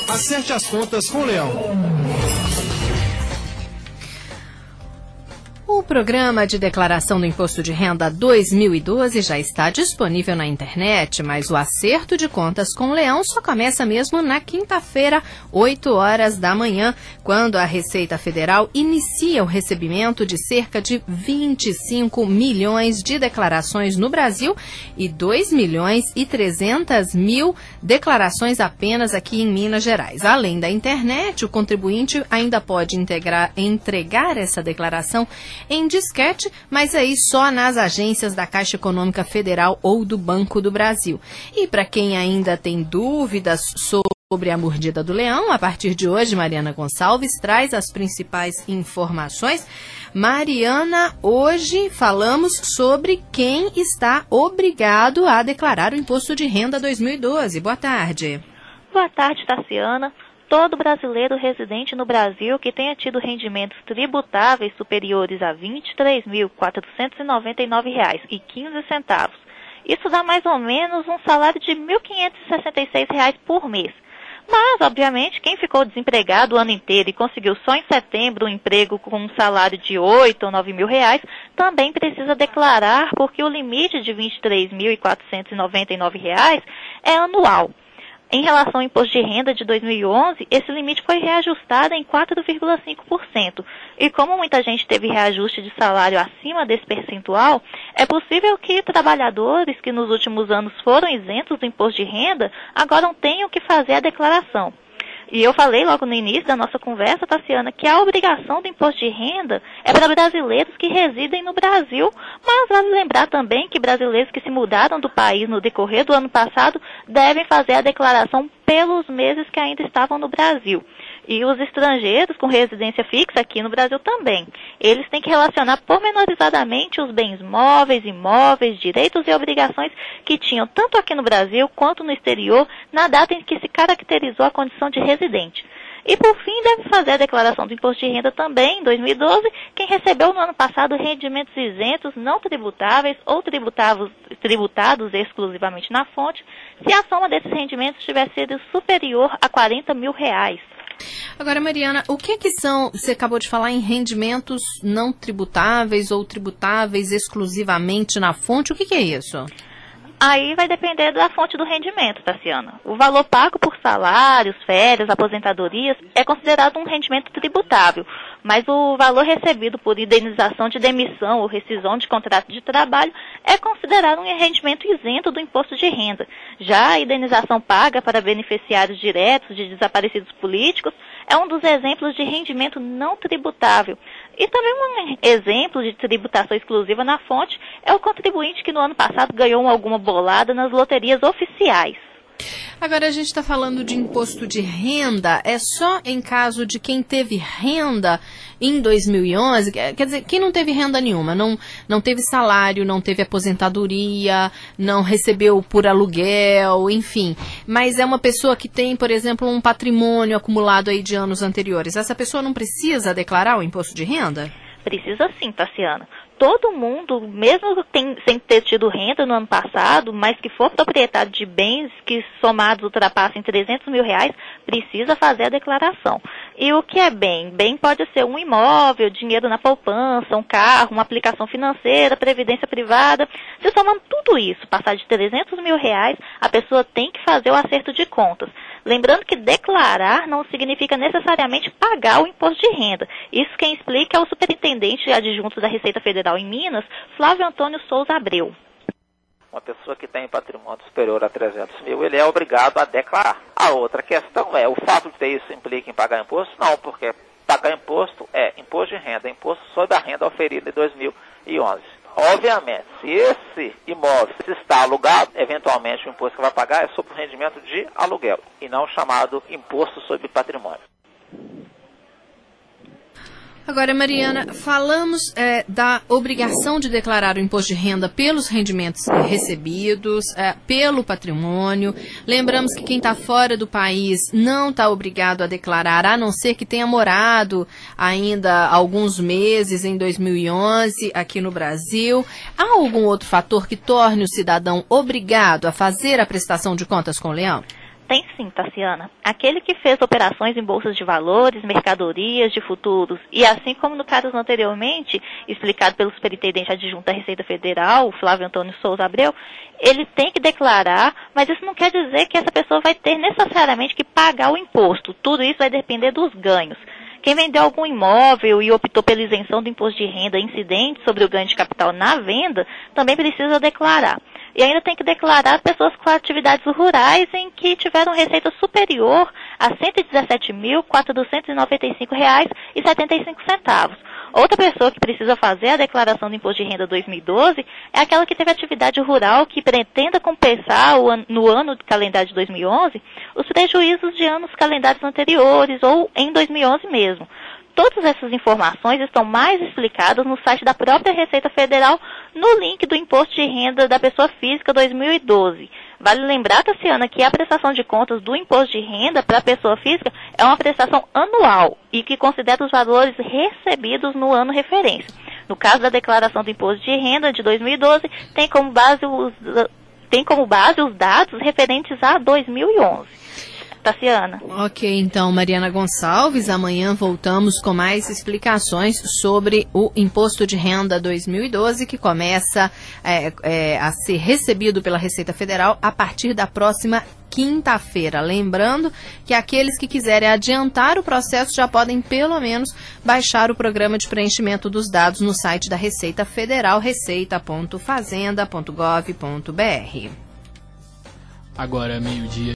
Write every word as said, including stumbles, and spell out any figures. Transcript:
Acerte as contas com o Leão. O programa de declaração do Imposto de Renda dois mil e doze já está disponível na internet, mas o acerto de contas com o Leão só começa mesmo na quinta-feira, oito horas da manhã, quando a Receita Federal inicia o recebimento de cerca de vinte e cinco milhões de declarações no Brasil e dois milhões e trezentas mil declarações apenas aqui em Minas Gerais. Além da internet, o contribuinte ainda pode integrar, entregar essa declaração em disquete, mas aí só nas agências da Caixa Econômica Federal ou do Banco do Brasil. E para quem ainda tem dúvidas sobre a mordida do leão, a partir de hoje, Mariana Gonçalves traz as principais informações. Mariana, hoje falamos sobre quem está obrigado a declarar o Imposto de Renda dois mil e doze. Boa tarde. Boa tarde, Tassiana. Todo brasileiro residente no Brasil que tenha tido rendimentos tributáveis superiores a vinte e três mil, quatrocentos e noventa e nove reais e quinze centavos. Isso dá mais ou menos um salário de mil quinhentos e sessenta e seis reais por mês. Mas, obviamente, quem ficou desempregado o ano inteiro e conseguiu só em setembro um emprego com um salário de oito ou nove mil reais, também precisa declarar, porque o limite de vinte e três mil, quatrocentos e noventa e nove reais é anual. Em relação ao imposto de renda de dois mil e onze, esse limite foi reajustado em quatro vírgula cinco por cento. E como muita gente teve reajuste de salário acima desse percentual, é possível que trabalhadores que nos últimos anos foram isentos do imposto de renda agora tenham que fazer a declaração. E eu falei logo no início da nossa conversa, Tassiana, que a obrigação do imposto de renda é para brasileiros que residem no Brasil, mas vale lembrar também que brasileiros que se mudaram do país no decorrer do ano passado devem fazer a declaração pelos meses que ainda estavam no Brasil. E os estrangeiros com residência fixa aqui no Brasil também. Eles têm que relacionar pormenorizadamente os bens móveis, imóveis, direitos e obrigações que tinham tanto aqui no Brasil quanto no exterior na data em que se caracterizou a condição de residente. E, por fim, deve fazer a declaração do imposto de renda também, em dois mil e doze, quem recebeu no ano passado rendimentos isentos, não tributáveis ou tributados, tributados exclusivamente na fonte, se a soma desses rendimentos tiver sido superior a quarenta mil reais. Agora, Mariana, o que que são, você acabou de falar em rendimentos não tributáveis ou tributáveis exclusivamente na fonte, o que que é isso? Aí vai depender da fonte do rendimento, Tassiana. O valor pago por salários, férias, aposentadorias é considerado um rendimento tributável, mas o valor recebido por indenização de demissão ou rescisão de contrato de trabalho é considerado um rendimento isento do imposto de renda. Já a indenização paga para beneficiários diretos de desaparecidos políticos é um dos exemplos de rendimento não tributável. E também um exemplo de tributação exclusiva na fonte é o contribuinte que no ano passado ganhou alguma bolada nas loterias oficiais. Agora a gente está falando de imposto de renda, é só em caso de quem teve renda em dois mil e onze, quer dizer, quem não teve renda nenhuma, não, não teve salário, não teve aposentadoria, não recebeu por aluguel, enfim, mas é uma pessoa que tem, por exemplo, um patrimônio acumulado aí de anos anteriores, essa pessoa não precisa declarar o imposto de renda? Precisa sim, Tassiana. Todo mundo, mesmo tem, sem ter tido renda no ano passado, mas que for proprietário de bens que somados ultrapassem trezentos mil reais, precisa fazer a declaração. E o que é bem? Bem pode ser um imóvel, dinheiro na poupança, um carro, uma aplicação financeira, previdência privada. Se somando tudo isso, passar de trezentos mil reais, a pessoa tem que fazer o acerto de contas. Lembrando que declarar não significa necessariamente pagar o imposto de renda. Isso quem explica é o superintendente adjunto da Receita Federal em Minas, Flávio Antônio Souza Abreu. Uma pessoa que tem patrimônio superior a trezentos mil, ele é obrigado a declarar. A outra questão é, o fato de ter isso implica em pagar imposto? Não, porque pagar imposto é imposto de renda, imposto sobre a renda oferida em dois mil e onze. Obviamente, se esse imóvel está alugado, eventualmente o imposto que vai pagar é sobre o rendimento de aluguel, e não chamado imposto sobre patrimônio. Agora, Mariana, falamos é, da obrigação de declarar o imposto de renda pelos rendimentos é, recebidos, é, pelo patrimônio. Lembramos que quem está fora do país não está obrigado a declarar, a não ser que tenha morado ainda alguns meses em dois mil e onze aqui no Brasil. Há algum outro fator que torne o cidadão obrigado a fazer a prestação de contas com o Leão? Tem sim, Tassiana. Aquele que fez operações em bolsas de valores, mercadorias, de futuros, e assim como no caso anteriormente, explicado pelo superintendente adjunto da Receita Federal, o Flávio Antônio Souza Abreu, ele tem que declarar, mas isso não quer dizer que essa pessoa vai ter necessariamente que pagar o imposto. Tudo isso vai depender dos ganhos. Quem vendeu algum imóvel e optou pela isenção do imposto de renda incidente sobre o ganho de capital na venda, também precisa declarar. E ainda tem que declarar as pessoas com atividades rurais em que tiveram receita superior a cento e dezessete mil, quatrocentos e noventa e cinco reais e setenta e cinco centavos. Outra pessoa que precisa fazer a declaração do Imposto de Renda dois mil e doze é aquela que teve atividade rural que pretenda compensar o an- no ano de calendário de dois mil e onze os prejuízos de anos calendários anteriores ou em dois mil e onze mesmo. Todas essas informações estão mais explicadas no site da própria Receita Federal no link do Imposto de Renda da Pessoa Física dois mil e doze. Vale lembrar, Tassiana, que a prestação de contas do Imposto de Renda para a Pessoa Física é uma prestação anual e que considera os valores recebidos no ano referência. No caso da declaração do Imposto de Renda de dois mil e doze, tem como base os, tem como base os dados referentes a dois mil e onze. Tassiana. Ok, então, Mariana Gonçalves, amanhã voltamos com mais explicações sobre o Imposto de Renda dois mil e doze, que começa é, é, a ser recebido pela Receita Federal a partir da próxima quinta-feira. Lembrando que aqueles que quiserem adiantar o processo já podem, pelo menos, baixar o programa de preenchimento dos dados no site da Receita Federal, receita ponto fazenda ponto gov ponto br. Agora é meio-dia.